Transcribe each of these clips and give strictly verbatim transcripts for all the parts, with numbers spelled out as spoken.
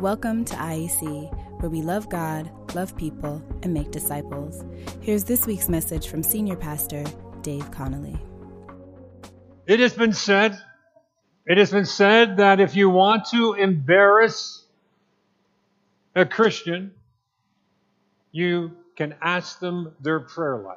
Welcome to I E C, where we love God, love people, and make disciples. Here's this week's message from Senior Pastor Dave Connolly. It has been said, it has been said that if you want to embarrass a Christian, you can ask them their prayer life.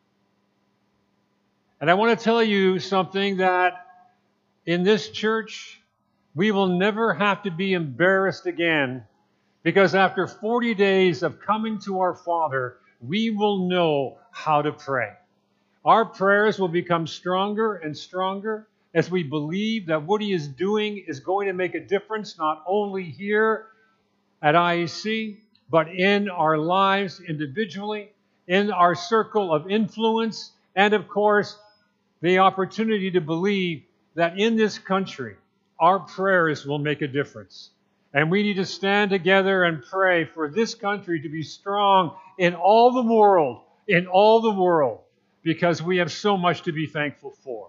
And I want to tell you something that in this church, we will never have to be embarrassed again, because after forty days of coming to our Father, we will know how to pray. Our prayers will become stronger and stronger as we believe that what He is doing is going to make a difference not only here at I E C, but in our lives individually, in our circle of influence, and of course, the opportunity to believe that in this country, our prayers will make a difference. And we need to stand together and pray for this country to be strong in all the world, in all the world, because we have so much to be thankful for.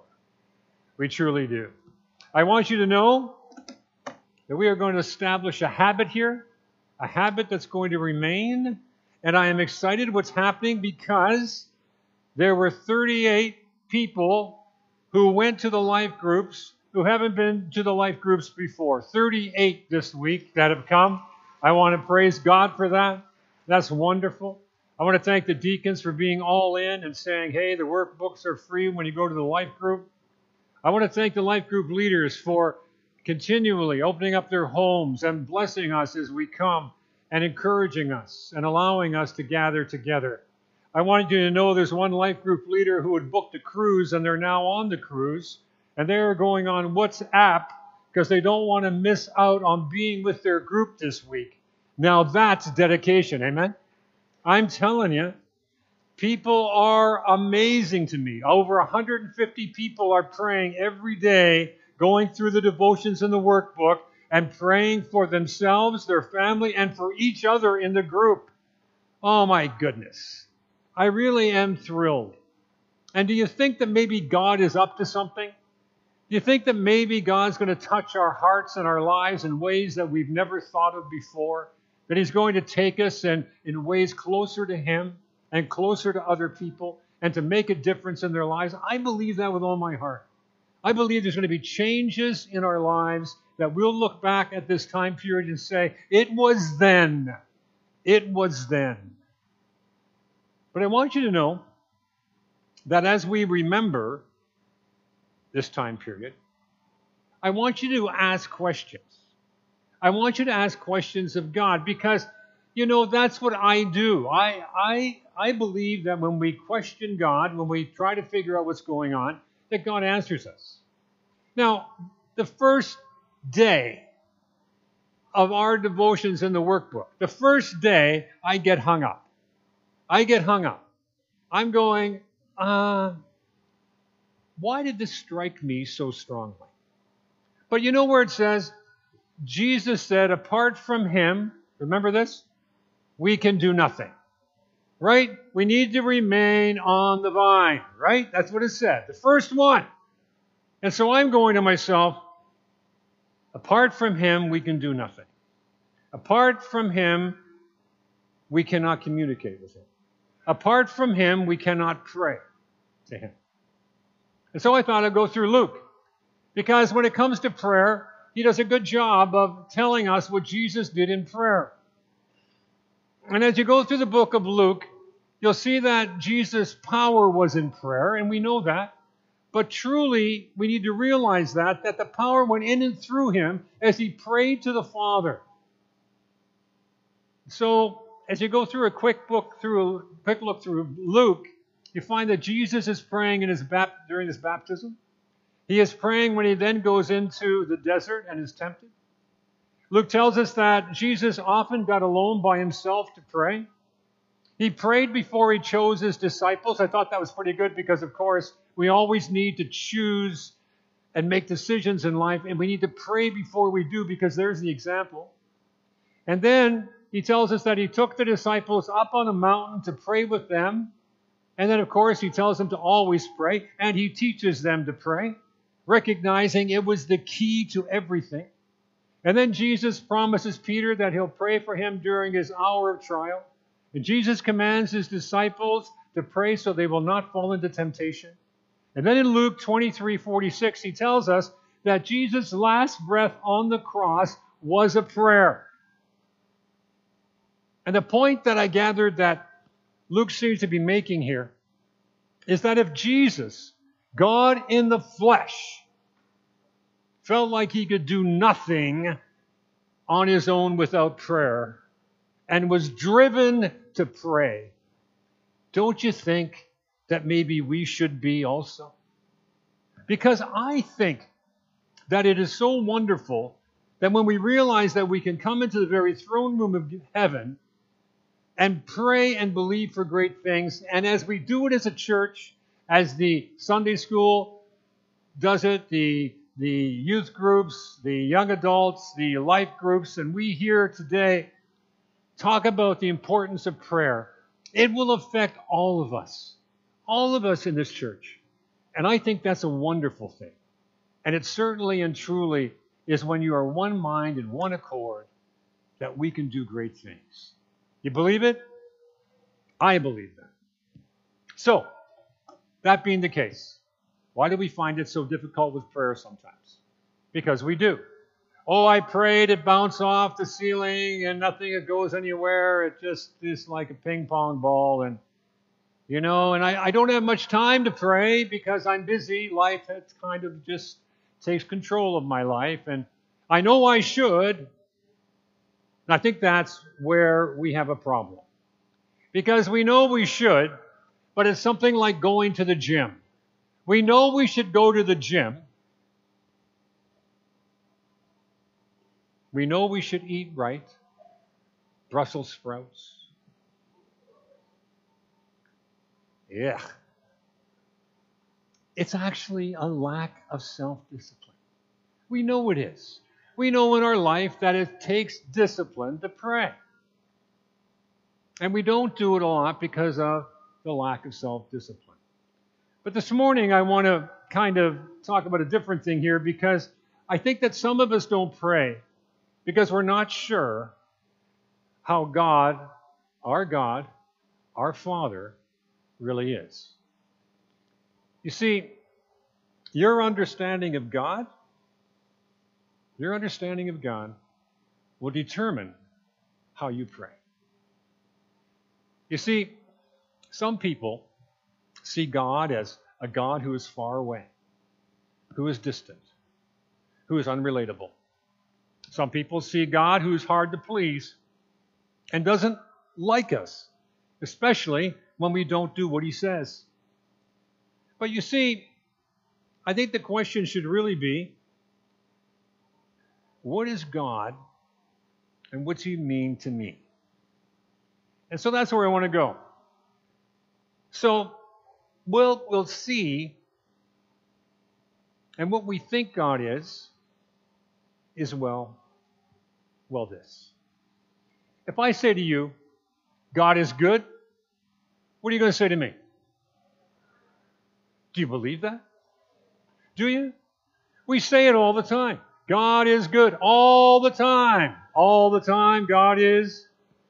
We truly do. I want you to know that we are going to establish a habit here, a habit that's going to remain. And I am excited what's happening because there were thirty-eight people who went to the life groups who haven't been to the life groups before. thirty-eight this week that have come. I want to praise God for that. That's wonderful. I want to thank the deacons for being all in and saying, hey, the workbooks are free when you go to the life group. I want to thank the life group leaders for continually opening up their homes and blessing us as we come and encouraging us and allowing us to gather together. I want you to know there's one life group leader who had booked a cruise, and they're now on the cruise. And they're going on WhatsApp because they don't want to miss out on being with their group this week. Now that's dedication, amen? I'm telling you, people are amazing to me. Over one hundred fifty people are praying every day, going through the devotions in the workbook and praying for themselves, their family, and for each other in the group. Oh my goodness. I really am thrilled. And do you think that maybe God is up to something? Do you think that maybe God's going to touch our hearts and our lives in ways that we've never thought of before? That He's going to take us in, in ways closer to Him and closer to other people and to make a difference in their lives? I believe that with all my heart. I believe there's going to be changes in our lives that we'll look back at this time period and say, it was then. It was then. But I want you to know that as we remember this time period, I want you to ask questions. I want you to ask questions of God because, you know, that's what I do. I, I, I believe that when we question God, when we try to figure out what's going on, that God answers us. Now, the first day of our devotions in the workbook, the first day I get hung up. I get hung up. I'm going, uh... why did this strike me so strongly? But you know where it says, Jesus said, apart from Him, remember this? We can do nothing. Right? We need to remain on the vine. Right? That's what it said. The first one. And so I'm going to myself, apart from Him, we can do nothing. Apart from Him, we cannot communicate with Him. Apart from Him, we cannot pray to Him. And so I thought I'd go through Luke, because when it comes to prayer, he does a good job of telling us what Jesus did in prayer. And as you go through the book of Luke, you'll see that Jesus' power was in prayer, and we know that. But truly, we need to realize that, that the power went in and through him as he prayed to the Father. So as you go through a quick book through a quick look through Luke, you find that Jesus is praying in his bap- during his baptism. He is praying when he then goes into the desert and is tempted. Luke tells us that Jesus often got alone by himself to pray. He prayed before he chose his disciples. I thought that was pretty good because, of course, we always need to choose and make decisions in life, and we need to pray before we do because there's the example. And then he tells us that he took the disciples up on a mountain to pray with them. And then, of course, he tells them to always pray, and he teaches them to pray, recognizing it was the key to everything. And then Jesus promises Peter that he'll pray for him during his hour of trial. And Jesus commands his disciples to pray so they will not fall into temptation. And then in Luke twenty-three forty-six, he tells us that Jesus' last breath on the cross was a prayer. And the point that I gathered that Luke seems to be making here is that if Jesus, God in the flesh, felt like he could do nothing on his own without prayer and was driven to pray, don't you think that maybe we should be also? Because I think that it is so wonderful that when we realize that we can come into the very throne room of heaven and pray and believe for great things, and as we do it as a church, as the Sunday school does it, the the youth groups, the young adults, the life groups, and we here today talk about the importance of prayer, it will affect all of us, all of us in this church. And I think that's a wonderful thing. And it certainly and truly is when you are one mind and one accord that we can do great things. You believe it? I believe that. So, that being the case, why do we find it so difficult with prayer sometimes? Because we do. Oh, I prayed, it bounced off the ceiling and nothing it goes anywhere. It just is like a ping pong ball. And, you know, and I, I don't have much time to pray because I'm busy. Life has kind of just takes control of my life. And I know I should. And I think that's where we have a problem. Because we know we should, but it's something like going to the gym. We know we should go to the gym. We know we should eat right. Brussels sprouts. Yeah. It's actually a lack of self-discipline. We know it is. We know in our life that it takes discipline to pray. And we don't do it a lot because of the lack of self-discipline. But this morning I want to kind of talk about a different thing here because I think that some of us don't pray because we're not sure how God, our God, our Father, really is. You see, your understanding of God, your understanding of God will determine how you pray. You see, some people see God as a God who is far away, who is distant, who is unrelatable. Some people see God who is hard to please and doesn't like us, especially when we don't do what he says. But you see, I think the question should really be, what is God and what's he mean to me? And so that's where I want to go. So we'll, we'll see, and what we think God is, is well, well this. If I say to you, God is good, what are you going to say to me? Do you believe that? Do you? We say it all the time. God is good all the time. All the time, God is.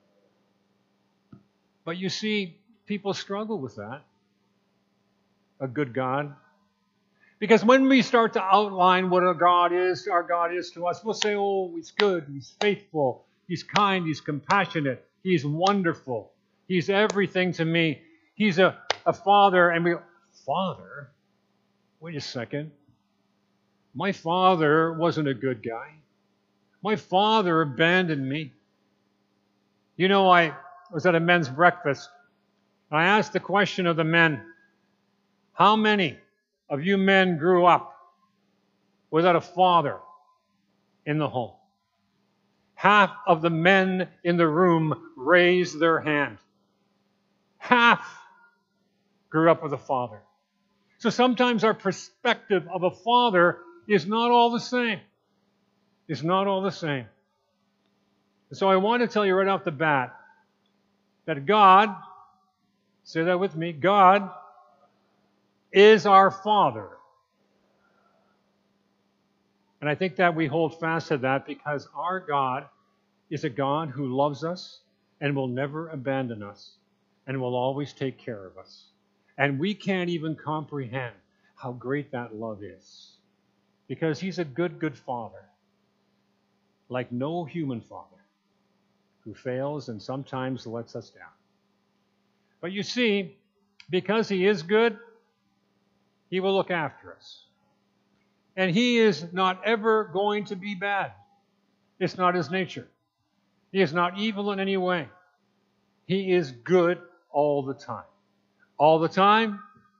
But you see, people struggle with that. A good God. Because when we start to outline what a God is, our God is to us, we'll say, oh, he's good, he's faithful, he's kind, he's compassionate, he's wonderful, he's everything to me. He's a, a father, and we go, Father? Wait a second. My father wasn't a good guy. My father abandoned me. You know, I was at a men's breakfast. I asked the question of the men, how many of you men grew up without a father in the home? Half of the men in the room raised their hand. Half grew up with a father. So sometimes our perspective of a father is not all the same. It's not all the same. So I want to tell you right off the bat that God, say that with me, God is our Father. And I think that we hold fast to that because our God is a God who loves us and will never abandon us and will always take care of us. And we can't even comprehend how great that love is because he's a good, good father, like no human father who fails and sometimes lets us down. But you see, because he is good, he will look after us. And he is not ever going to be bad. It's not his nature. He is not evil in any way. He is good all the time. All the time.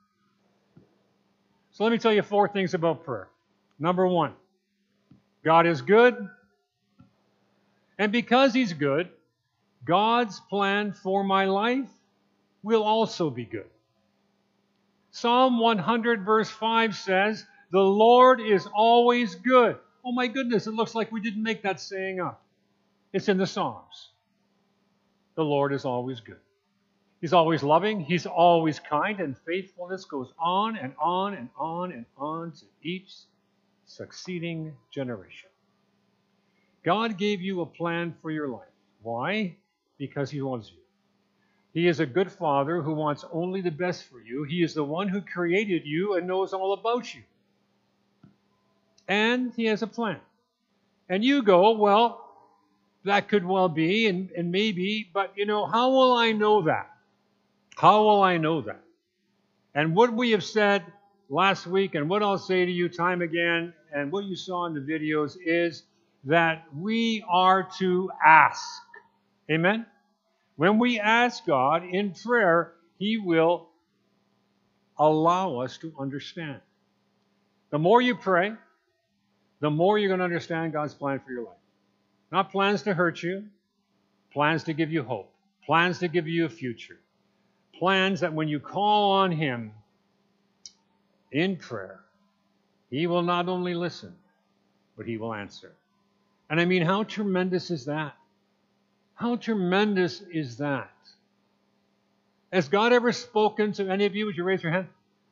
So let me tell you four things about prayer. Number one, God is good. And because he's good, God's plan for my life will also be good. Psalm one hundred verse five says, the Lord is always good. Oh my goodness, it looks like we didn't make that saying up. It's in the Psalms. The Lord is always good. He's always loving. He's always kind, and faithfulness goes on and on and on and on to each succeeding generation. God gave you a plan for your life. Why? Because he loves you. He is a good father who wants only the best for you. He is the one who created you and knows all about you. And he has a plan. And you go, well, that could well be, and, and maybe, but you know, how will I know that? How will I know that? And what we have said last week, and what I'll say to you time again, and what you saw in the videos, is that we are to ask. Amen? When we ask God in prayer, he will allow us to understand. The more you pray, the more you're going to understand God's plan for your life. Not plans to hurt you, plans to give you hope, plans to give you a future, plans that when you call on him in prayer, he will not only listen, but he will answer. And I mean, how tremendous is that? How tremendous is that? Has God ever spoken to any of you? Would you raise your hand?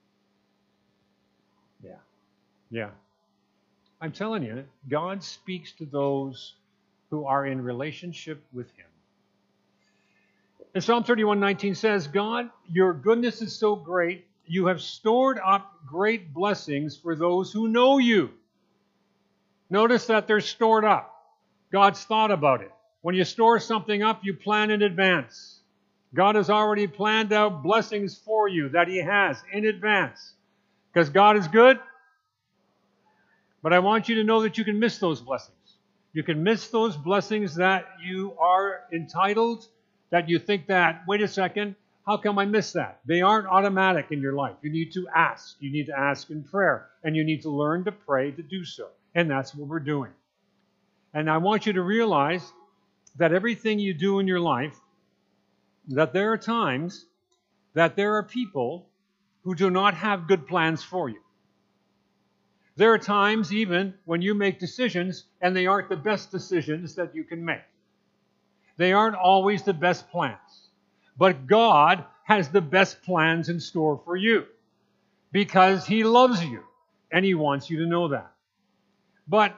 Yeah. Yeah. I'm telling you, God speaks to those who are in relationship with him. And Psalm thirty-one nineteen says, God, your goodness is so great, you have stored up great blessings for those who know you. Notice that they're stored up. God's thought about it. When you store something up, you plan in advance. God has already planned out blessings for you that he has in advance. Because God is good. But I want you to know that you can miss those blessings. You can miss those blessings that you are entitled, that you think that, wait a second, how come I miss that? They aren't automatic in your life. You need to ask. You need to ask in prayer. And you need to learn to pray to do so. And that's what we're doing. And I want you to realize that everything you do in your life, that there are times that there are people who do not have good plans for you. There are times even when you make decisions and they aren't the best decisions that you can make. They aren't always the best plans. But God has the best plans in store for you because he loves you and he wants you to know that. But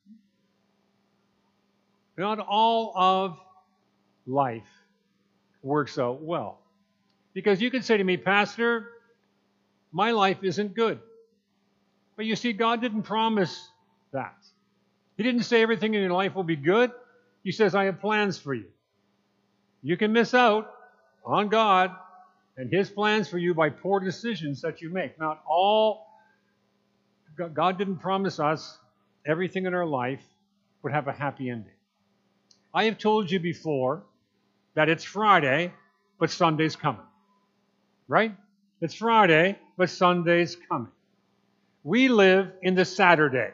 not all of life works out well. Because you could say to me, Pastor, my life isn't good. But you see, God didn't promise that. He didn't say everything in your life will be good. He says, I have plans for you. You can miss out on God and his plans for you by poor decisions that you make. Not all, God didn't promise us everything in our life would have a happy ending. I have told you before that it's Friday, but Sunday's coming. Right? It's Friday, but Sunday's coming. We live in the Saturday.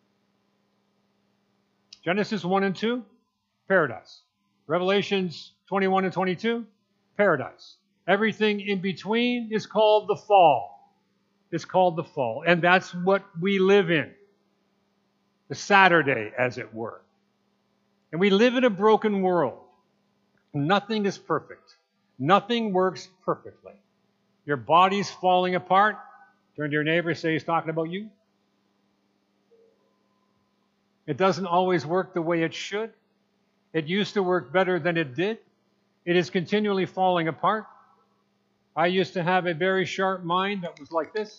Genesis one and two, paradise. Revelations twenty-one and twenty-two, paradise. Everything in between is called the fall. It's called the fall. And that's what we live in. The Saturday, as it were. And we live in a broken world. Nothing is perfect. Nothing works perfectly. Your body's falling apart. Turn to your neighbor and say he's talking about you. It doesn't always work the way it should. It used to work better than it did. It is continually falling apart. I used to have a very sharp mind that was like this.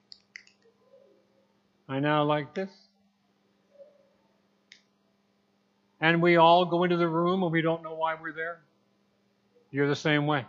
I now like this. And we all go into the room and we don't know why we're there. You're the same way.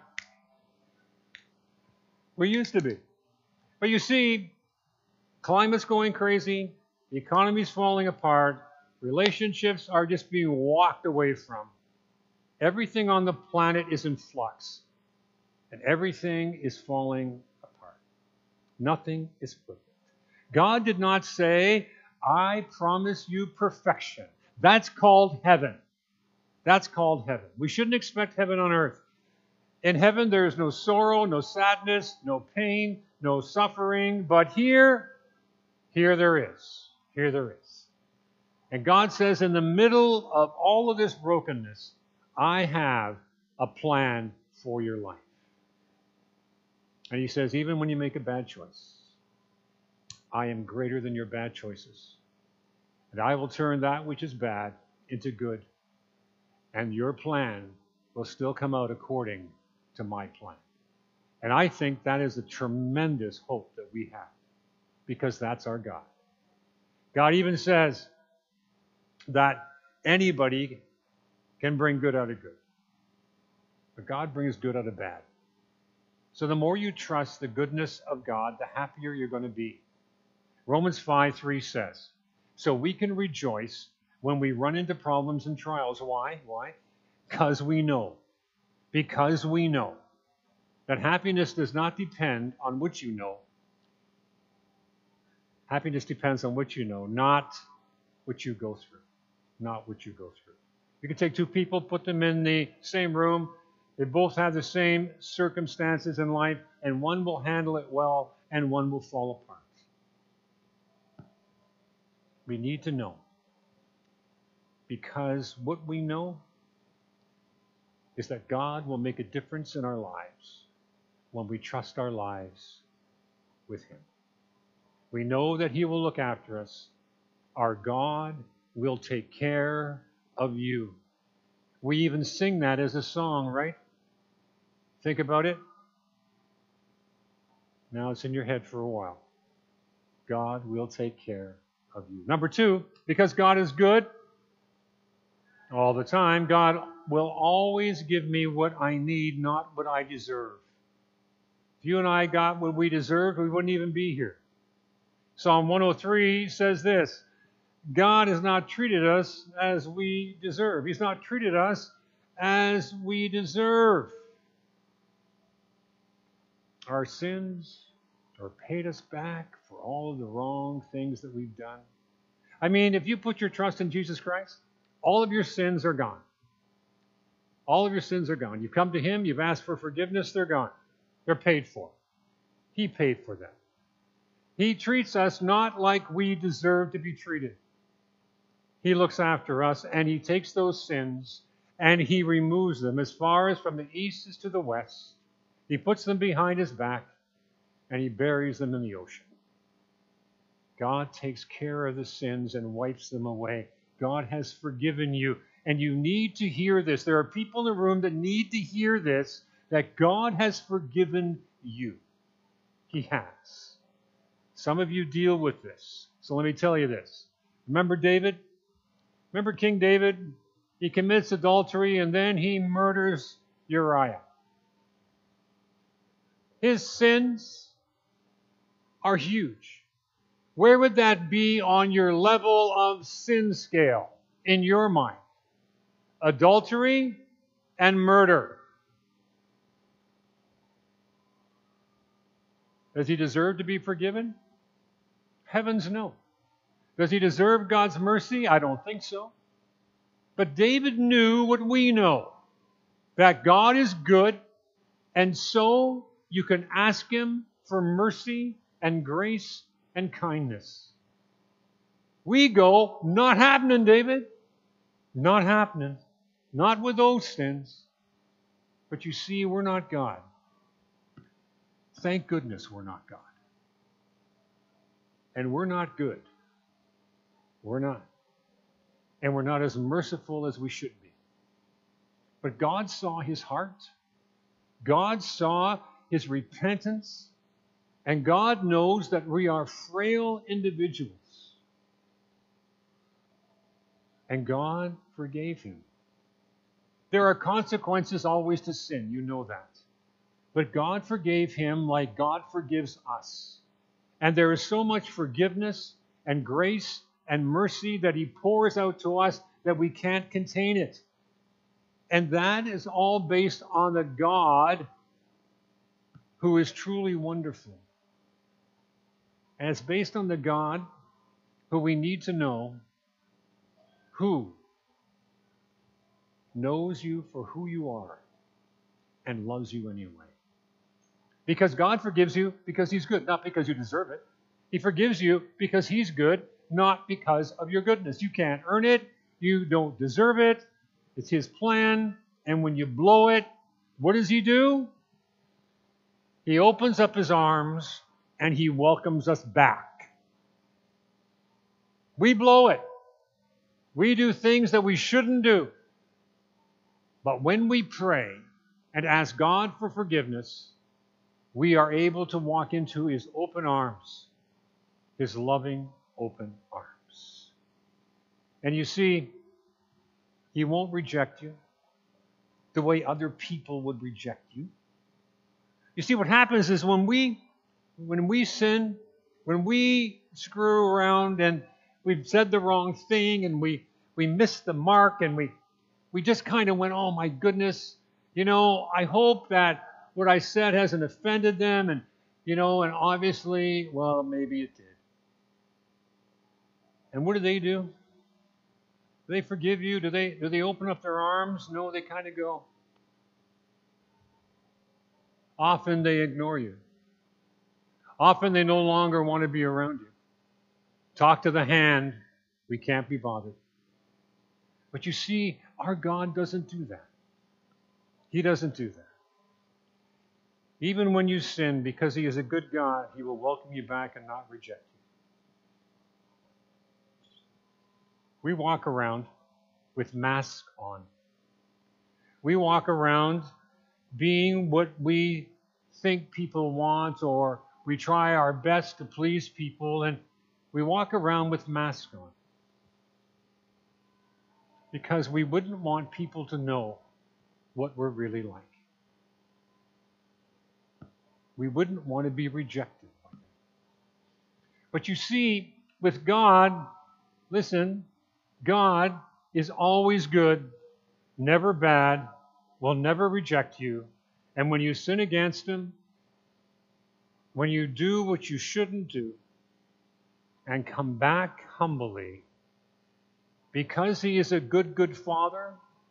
We used to be. But you see, climate's going crazy, the economy's falling apart, relationships are just being walked away from. Everything on the planet is in flux, and everything is falling apart. Nothing is perfect. God did not say, I promise you perfection. That's called heaven. That's called heaven. We shouldn't expect heaven on earth. In heaven, there is no sorrow, no sadness, no pain, no suffering. But here, here there is. Here there is. And God says, in the middle of all of this brokenness, I have a plan for your life. And he says, even when you make a bad choice, I am greater than your bad choices. And I will turn that which is bad into good. And your plan will still come out according to my plan. And I think that is a tremendous hope that we have, because that's our God. God even says that anybody can bring good out of good. But God brings good out of bad. So the more you trust the goodness of God, the happier you're going to be. Romans five three says, so we can rejoice when we run into problems and trials. Why? Why? Because we know. Because we know that happiness does not depend on what you know. Happiness depends on what you know, not what you go through. Not what you go through. You can take two people, put them in the same room. They both have the same circumstances in life, and one will handle it well, and one will fall apart. We need to know, because what we know is that God will make a difference in our lives when we trust our lives with Him. We know that He will look after us. Our God will take care of you. We even sing that as a song, right? Think about it. Now it's in your head for a while. God will take care of you. Number two, because God is good all the time, God will always give me what I need, not what I deserve. If you and I got what we deserved, we wouldn't even be here. Psalm one oh three says this, God has not treated us as we deserve. He's not treated us as we deserve. Our sins are paid us back for all of the wrong things that we've done. I mean, if you put your trust in Jesus Christ, all of your sins are gone. All of your sins are gone. You've come to Him, you've asked for forgiveness, they're gone. They're paid for. He paid for them. He treats us not like we deserve to be treated. He looks after us, and He takes those sins and He removes them as far as from the east is to the west. He puts them behind His back and He buries them in the ocean. God takes care of the sins and wipes them away. God has forgiven you, and you need to hear this. There are people in the room that need to hear this, that God has forgiven you. He has. Some of you deal with this. So let me tell you this. Remember David? Remember King David? He commits adultery and then he murders Uriah. His sins are huge. Where would that be on your level of sin scale in your mind? Adultery and murder. Does he deserve to be forgiven? Heavens no. Does he deserve God's mercy? I don't think so. But David knew what we know, that God is good, and so you can ask Him for mercy and grace and kindness. We go, not happening, David. Not happening. Not with those sins. But you see, we're not God. Thank goodness we're not God. And we're not good. We're not. and we're not as merciful as we should be. But God saw his heart. God saw his repentance. And God knows that we are frail individuals. And God forgave him. There are consequences always to sin. You know that. But God forgave him like God forgives us. And there is so much forgiveness and grace and mercy that he pours out to us that we can't contain it. And that is all based on the God who is truly wonderful. And it's based on the God who we need to know, who knows you for who you are and loves you anyway. Because God forgives you because he's good, not because you deserve it. He forgives you because he's good, not because of your goodness. You can't earn it. You don't deserve it. It's his plan. And when you blow it, what does he do? He opens up his arms and he welcomes us back. We blow it. We do things that we shouldn't do. But when we pray and ask God for forgiveness, we are able to walk into his open arms, his loving open arms. And you see, he won't reject you the way other people would reject you. You see, what happens is when we when we sin, when we screw around and we've said the wrong thing and we, we missed the mark and we, we just kind of went, oh my goodness, you know, I hope that what I said hasn't offended them. And, you know, and obviously, well, maybe it did. And what do they do? Do they forgive you? Do they, do they open up their arms? No, they kind of go. Often they ignore you. Often they no longer want to be around you. Talk to the hand, we can't be bothered. But you see, our God doesn't do that. He doesn't do that. Even when you sin, because he is a good God, he will welcome you back and not reject you. We walk around with masks on. We walk around being what we think people want, or we try our best to please people, and we walk around with masks on. Because we wouldn't want people to know what we're really like. We wouldn't want to be rejected. But you see, with God, listen, God is always good, never bad, will never reject you. And when you sin against him, when you do what you shouldn't do, and come back humbly, because he is a good, good Father,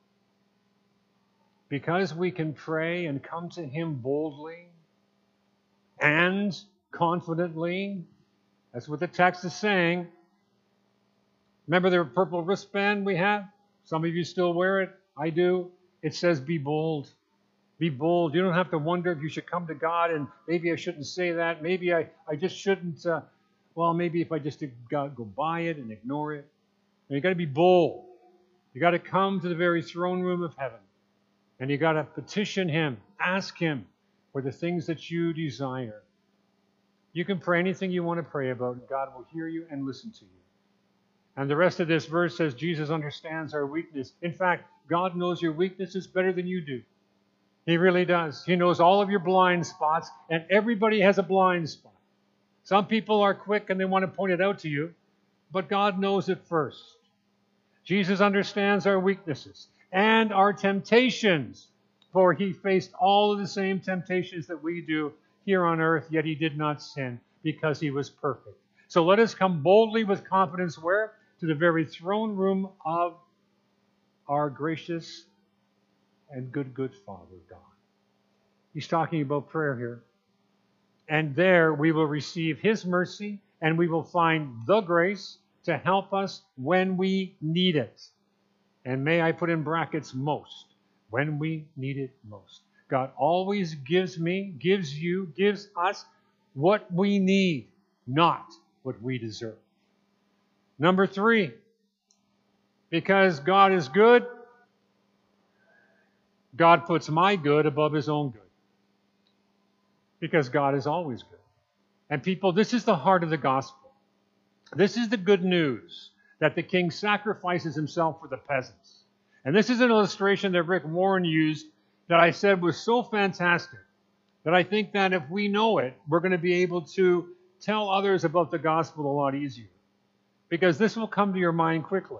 because we can pray and come to him boldly and confidently, that's what the text is saying. Remember the purple wristband we have? Some of you still wear it. I do. It says, be bold. Be bold. You don't have to wonder if you should come to God and maybe I shouldn't say that. Maybe I, I just shouldn't, uh, well, maybe if I just go by it and ignore it. And you got to be bold. You got to come to the very throne room of heaven. And you got to petition him, ask him for the things that you desire. You can pray anything you want to pray about, and God will hear you and listen to you. And the rest of this verse says Jesus understands our weakness. In fact, God knows your weaknesses better than you do. He really does. He knows all of your blind spots, and everybody has a blind spot. Some people are quick and they want to point it out to you, but God knows it first. Jesus understands our weaknesses and our temptations, for he faced all of the same temptations that we do here on earth, yet he did not sin because he was perfect. So let us come boldly with confidence where? To the very throne room of our gracious and good, good Father God. He's talking about prayer here. And there we will receive his mercy and we will find the grace to help us when we need it. And may I put in brackets most, when we need it most. God always gives me, gives you, gives us what we need, not what we deserve. Number three, Because God is good, God puts my good above his own good. Because God is always good. And people, this is the heart of the gospel. This is the good news, that the king sacrifices himself for the peasants. And this is an illustration that Rick Warren used that I said was so fantastic that I think that if we know it, we're going to be able to tell others about the gospel a lot easier. Because this will come to your mind quickly.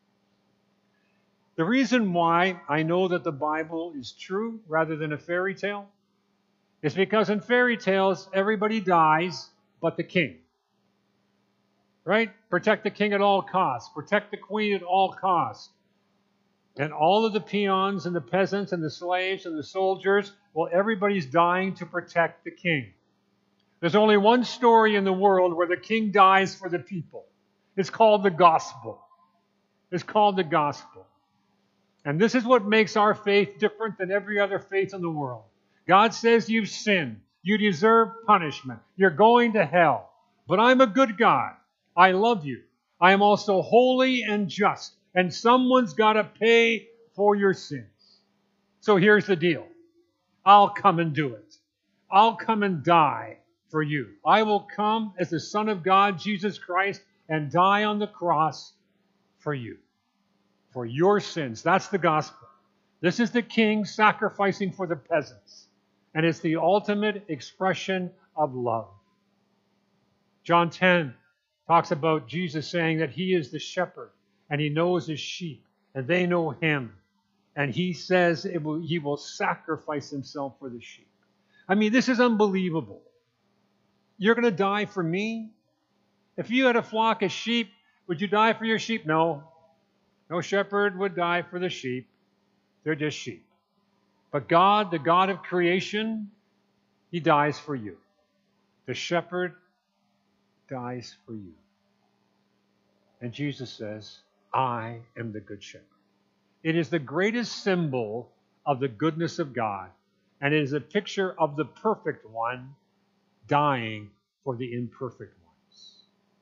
The reason why I know that the Bible is true rather than a fairy tale is because in fairy tales, everybody dies but the king. Right? Protect the king at all costs. Protect the queen at all costs. And all of the peons and the peasants and the slaves and the soldiers, well, everybody's dying to protect the king. There's only one story in the world where the king dies for the people. It's called the gospel. It's called the gospel. And this is what makes our faith different than every other faith in the world. God says you've sinned. You deserve punishment. You're going to hell. But I'm a good God. I love you. I am also holy and just. And someone's got to pay for your sins. So here's the deal. I'll come and do it. I'll come and die for you. I will come as the Son of God, Jesus Christ, and die on the cross for you. For your sins. That's the gospel. This is the king sacrificing for the peasants. And it's the ultimate expression of love. John ten talks about Jesus saying that he is the shepherd and he knows his sheep and they know him. And he says it will, he will sacrifice himself for the sheep. I mean, this is unbelievable. You're going to die for me? If you had a flock of sheep, would you die for your sheep? No. No shepherd would die for the sheep. They're just sheep. But God, the God of creation, he dies for you. The shepherd dies for you. And Jesus says, I am the good shepherd. It is the greatest symbol of the goodness of God. And it is a picture of the perfect one dying for the imperfect ones.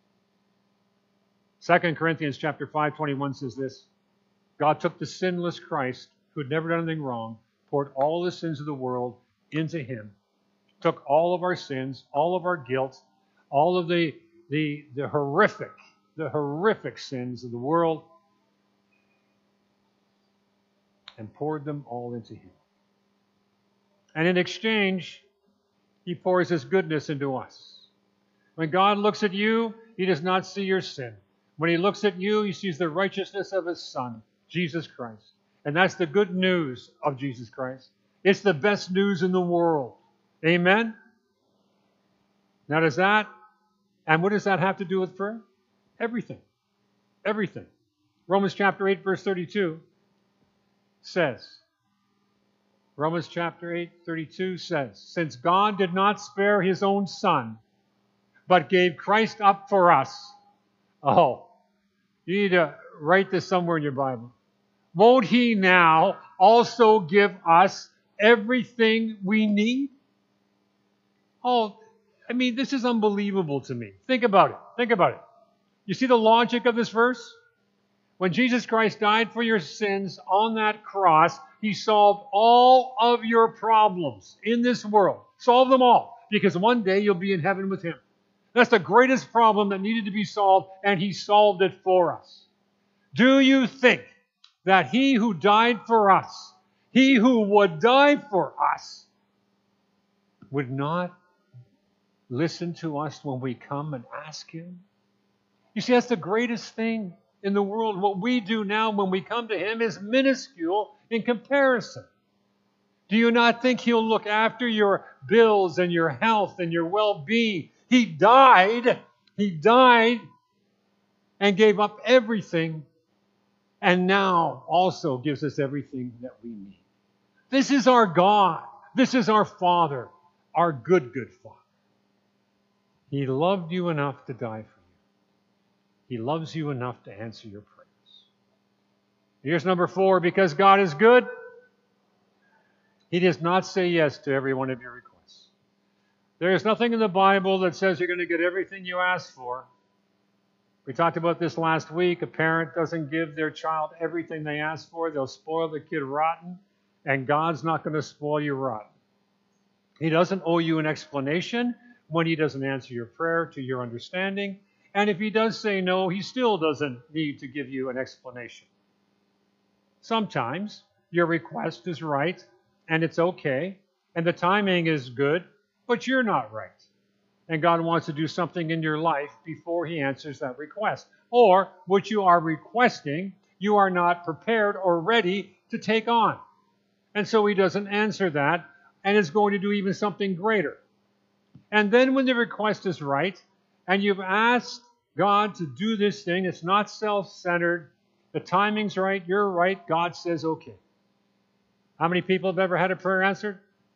Second Corinthians chapter five twenty-one says this. God took the sinless Christ, who had never done anything wrong, poured all the sins of the world into him, took all of our sins, all of our guilt, all of the, the, the horrific, the horrific sins of the world, and poured them all into him. And in exchange, he pours his goodness into us. When God looks at you, he does not see your sin. When he looks at you, he sees the righteousness of his Son, Jesus Christ. And that's the good news of Jesus Christ. It's the best news in the world. Amen? Now does that, and what does that have to do with prayer? Everything. Everything. Romans chapter eight, verse thirty-two says, Romans chapter eight, thirty-two says, since God did not spare his own Son, but gave Christ up for us. Oh, you need to write this somewhere in your Bible. Won't he now also give us everything we need? Oh, I mean, this is unbelievable to me. Think about it. Think about it. You see the logic of this verse? When Jesus Christ died for your sins on that cross, he solved all of your problems in this world. Solved them all. Because one day you'll be in heaven with him. That's the greatest problem that needed to be solved, and he solved it for us. Do you think that he who died for us, he who would die for us, would not listen to us when we come and ask him? You see, that's the greatest thing in the world. What we do now when we come to him is minuscule in comparison. Do you not think he'll look after your bills and your health and your well-being? He died. He died and gave up everything, and now also gives us everything that we need. This is our God. This is our Father, our good, good Father. He loved you enough to die for you. He loves you enough to answer your prayers. Here's number four. Because God is good, he does not say yes to every one of your requests. There is nothing in the Bible that says you're going to get everything you ask for. We talked about this last week. A parent doesn't give their child everything they ask for. They'll spoil the kid rotten, and God's not going to spoil you rotten. He doesn't owe you an explanation when he doesn't answer your prayer to your understanding. And if he does say no, he still doesn't need to give you an explanation. Sometimes your request is right, and it's okay, and the timing is good, but you're not right. And God wants to do something in your life before he answers that request. Or what you are requesting, you are not prepared or ready to take on. And so he doesn't answer that, and is going to do even something greater. And then when the request is right, and you've asked God to do this thing, it's not self-centered, the timing's right, you're right, God says okay. How many people have ever had a prayer answered?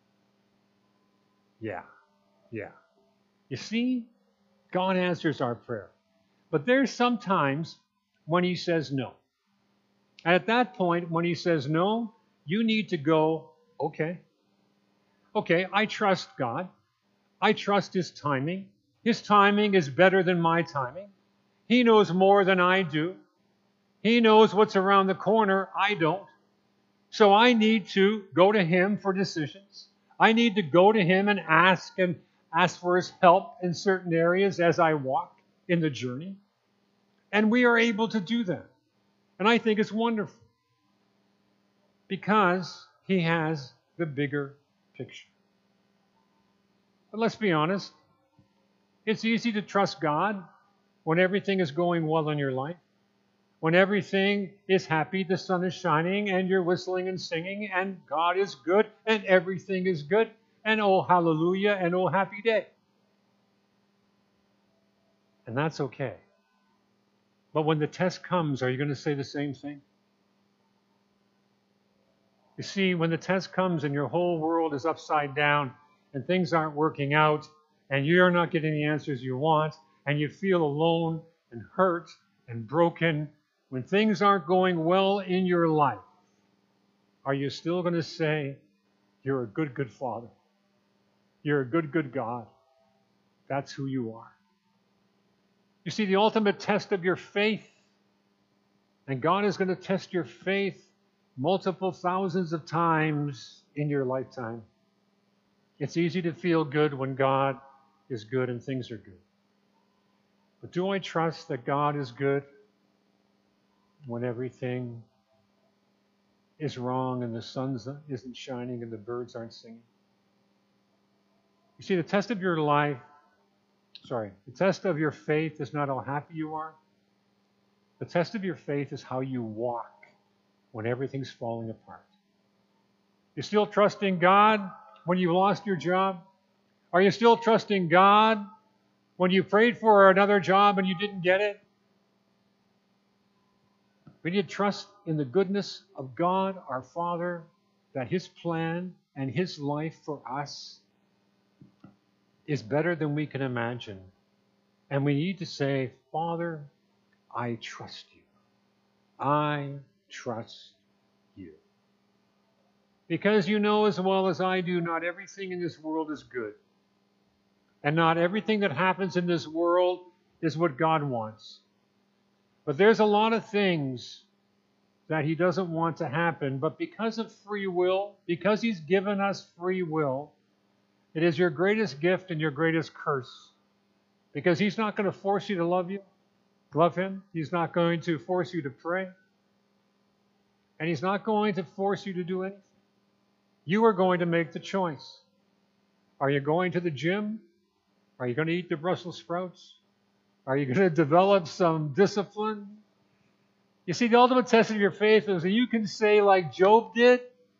Yeah, yeah. You see, God answers our prayer. But there's sometimes when he says no. And at that point, when he says no, you need to go, okay. Okay, I trust God. I trust his timing. His timing is better than my timing. He knows more than I do. He knows what's around the corner. I don't. So I need to go to him for decisions. I need to go to him and ask and ask for his help in certain areas as I walk in the journey. And we are able to do that. And I think it's wonderful because he has the bigger picture. But let's be honest. It's easy to trust God when everything is going well in your life. When everything is happy, the sun is shining, and you're whistling and singing, and God is good, and everything is good, and oh, hallelujah, and oh, happy day. And that's okay. But when the test comes, are you going to say the same thing? You see, when the test comes and your whole world is upside down, and things aren't working out, and you're not getting the answers you want, and you feel alone and hurt and broken, when things aren't going well in your life, are you still going to say, you're a good, good Father? You're a good, good God. That's who you are. You see, the ultimate test of your faith, and God is going to test your faith multiple thousands of times in your lifetime. It's easy to feel good when God is good and things are good. But do I trust that God is good when everything is wrong and the sun isn't shining and the birds aren't singing? You see, the test of your life, sorry, the test of your faith is not how happy you are. The test of your faith is how you walk when everything's falling apart. You still trusting God when you lost your job? Are you still trusting God when you prayed for another job and you didn't get it? We need to trust in the goodness of God, our Father, that his plan and his life for us is better than we can imagine. And we need to say, Father, I trust you. I trust you. Because you know as well as I do, not everything in this world is good. And not everything that happens in this world is what God wants. But there's a lot of things that he doesn't want to happen. But because of free will, because he's given us free will, it is your greatest gift and your greatest curse. Because he's not going to force you to love you, love him. He's not going to force you to pray. And he's not going to force you to do anything. You are going to make the choice. Are you going to the gym? Are you going to eat the Brussels sprouts? Are you going to develop some discipline? You see, the ultimate test of your faith is that you can say like Job did.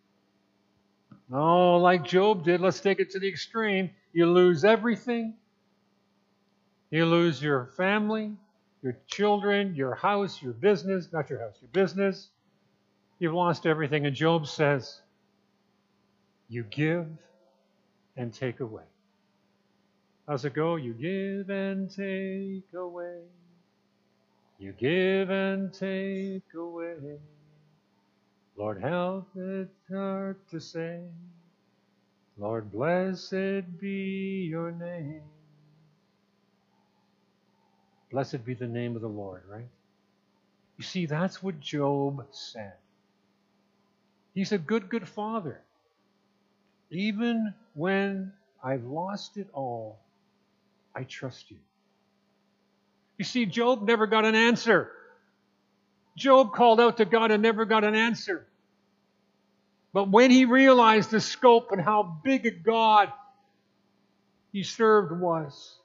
Oh, like Job did. Let's take it to the extreme. You lose everything. You lose your family, your children, your house, your business. Not your house, your business. You've lost everything. And Job says, you give and take away. How's it go? You give and take away. You give and take away. Lord, help it heart to say, Lord, blessed be your name. Blessed be the name of the Lord, right? You see, that's what Job said. He's a good, good father. Even when I've lost it all, I trust you. You see, Job never got an answer. Job called out to God and never got an answer. But when he realized the scope and how big a God he served was,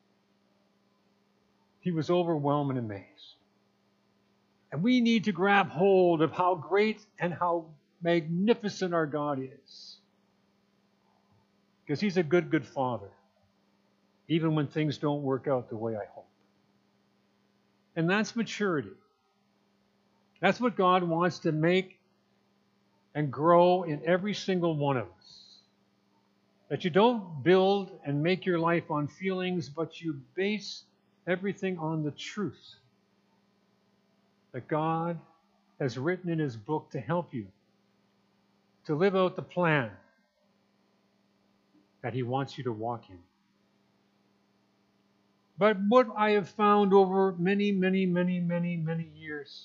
he was overwhelmed and amazed. And we need to grab hold of how great and how magnificent our God is. Because he's a good, good father, even when things don't work out the way I hope. And that's maturity. That's what God wants to make and grow in every single one of us. That you don't build and make your life on feelings, but you base everything on the truth that God has written in His book to help you to live out the plan that He wants you to walk in. But what I have found over many, many, many, many, many years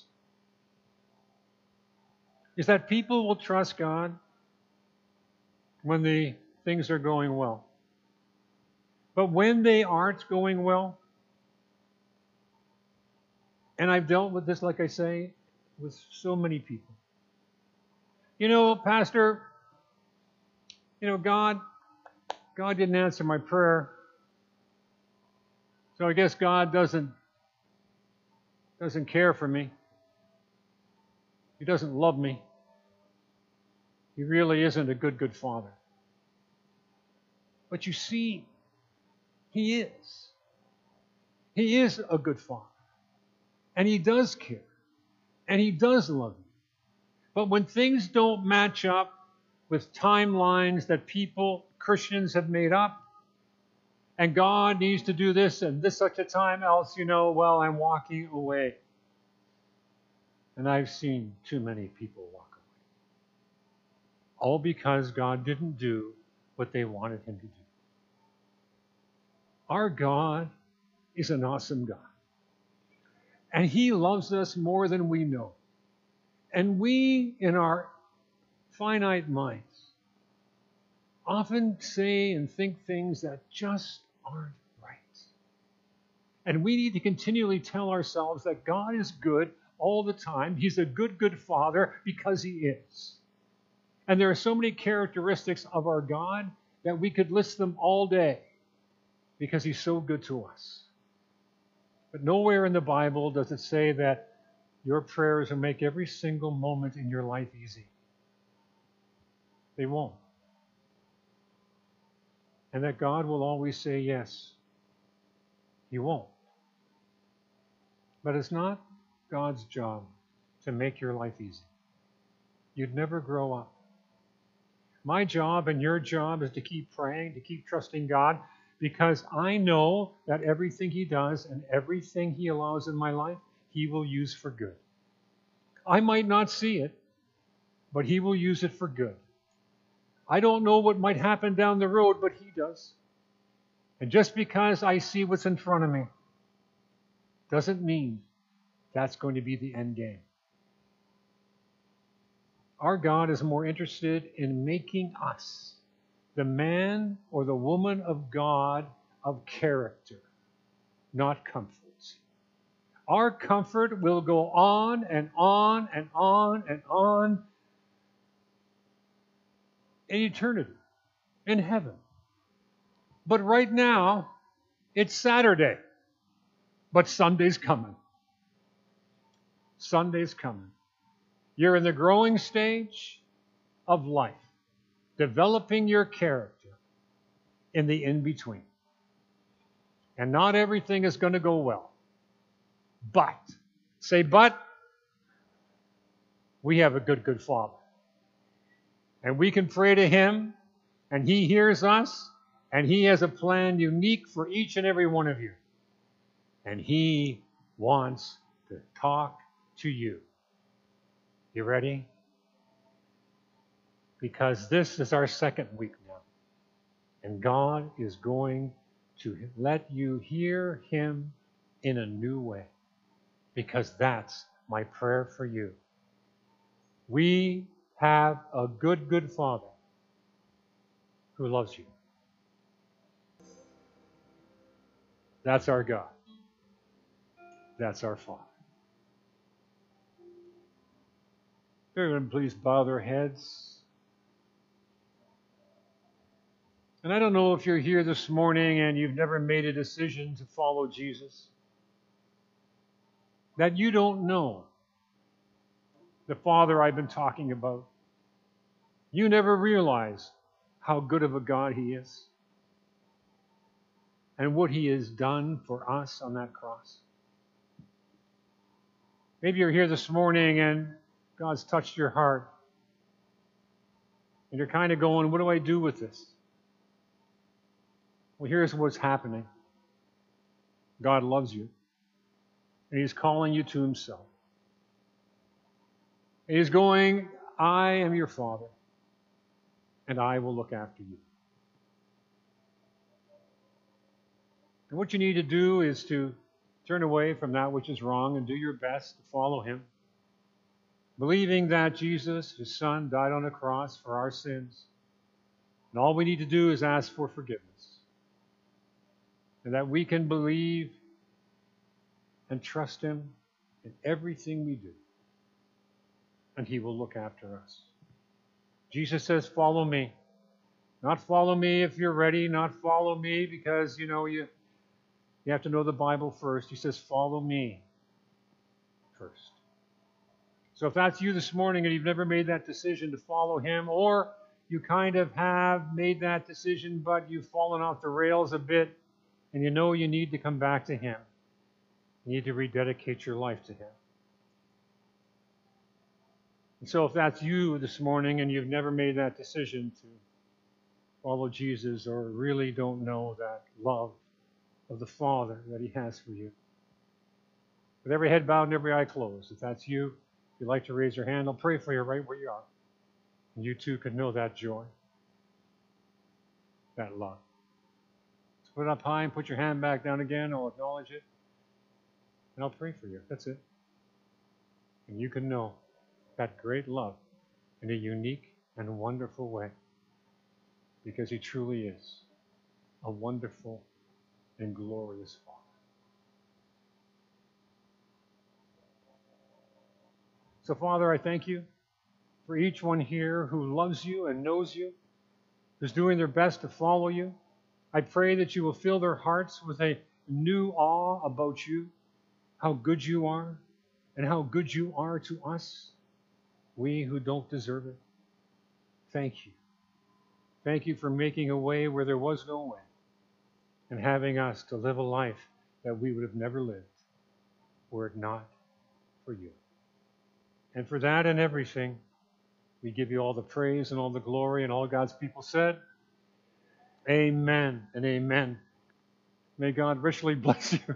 is that people will trust God when the things are going well. But when they aren't going well, and I've dealt with this, like I say, with so many people. You know, Pastor, you know, God, God didn't answer my prayer. So I guess God doesn't, doesn't care for me. He doesn't love me. He really isn't a good, good father. But you see, He is. He is a good father. And He does care. And He does love you. But when things don't match up with timelines that people, Christians, have made up, and God needs to do this and this such a time, else, you know, well, I'm walking away. And I've seen too many people walk away. All because God didn't do what they wanted Him to do. Our God is an awesome God. And He loves us more than we know. And we, in our finite minds, often say and think things that just aren't right. And we need to continually tell ourselves that God is good all the time. He's a good, good Father because He is. And there are so many characteristics of our God that we could list them all day because He's so good to us. But nowhere in the Bible does it say that your prayers will make every single moment in your life easy. They won't. And that God will always say yes. He won't. But it's not God's job to make your life easy. You'd never grow up. My job and your job is to keep praying, to keep trusting God, because I know that everything He does and everything He allows in my life, He will use for good. I might not see it, but He will use it for good. I don't know what might happen down the road, but He does. And just because I see what's in front of me doesn't mean that's going to be the end game. Our God is more interested in making us the man or the woman of God of character, not comfort. Our comfort will go on and on and on and on in eternity, in heaven. But right now, it's Saturday, but Sunday's coming. Sunday's coming. You're in the growing stage of life, developing your character in the in-between. And not everything is going to go well. But, say but, we have a good, good Father. And we can pray to Him, and He hears us, and He has a plan unique for each and every one of you. And He wants to talk to you. You ready? Because this is our second week now. And God is going to let you hear Him in a new way, because that's my prayer for you. We have a good, good Father who loves you. That's our God. That's our Father. Everyone, please bow their heads. And I don't know if you're here this morning and you've never made a decision to follow Jesus, that you don't know the Father I've been talking about. You never realize how good of a God He is and what He has done for us on that cross. Maybe you're here this morning and God's touched your heart and you're kind of going, what do I do with this? Well, here's what's happening. God loves you and He's calling you to Himself. And He's going, I am your Father and I will look after you. And what you need to do is to turn away from that which is wrong and do your best to follow Him, believing that Jesus, His Son, died on a cross for our sins. And all we need to do is ask for forgiveness. And that we can believe and trust Him in everything we do. And He will look after us. Jesus says, follow me. Not follow me if you're ready, not follow me because, you know, you, you have to know the Bible first. He says, follow me first. So if that's you this morning and you've never made that decision to follow Him, or you kind of have made that decision but you've fallen off the rails a bit and you know you need to come back to Him, you need to rededicate your life to Him. And so if that's you this morning and you've never made that decision to follow Jesus or really don't know that love of the Father that He has for you, with every head bowed and every eye closed, if that's you, if you'd like to raise your hand, I'll pray for you right where you are. And you too can know that joy, that love. So put it up high and put your hand back down again. I'll acknowledge it. And I'll pray for you. That's it. And you can know that great love in a unique and wonderful way, because He truly is a wonderful and glorious Father. So, Father, I thank you for each one here who loves you and knows you, who's doing their best to follow you. I pray that you will fill their hearts with a new awe about you, how good you are, and how good you are to us, we who don't deserve it. Thank you. Thank you for making a way where there was no way, and having us to live a life that we would have never lived were it not for you. And for that and everything, we give you all the praise and all the glory, and all God's people said, amen and amen. May God richly bless you.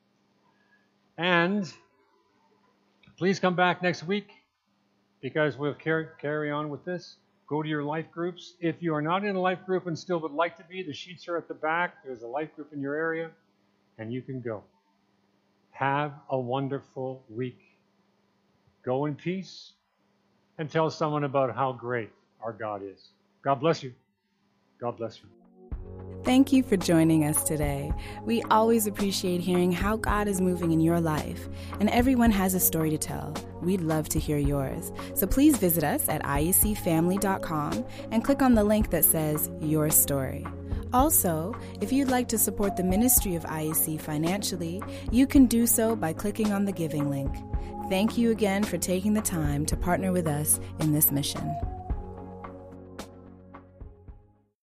And please come back next week, because we'll carry, carry on with this. Go to your life groups. If you are not in a life group and still would like to be, the sheets are at the back. There's a life group in your area, and you can go. Have a wonderful week. Go in peace and tell someone about how great our God is. God bless you. God bless you. Thank you for joining us today. We always appreciate hearing how God is moving in your life, and everyone has a story to tell. We'd love to hear yours. So please visit us at I E C family dot com and click on the link that says Your Story. Also, if you'd like to support the ministry of I E C financially, you can do so by clicking on the giving link. Thank you again for taking the time to partner with us in this mission.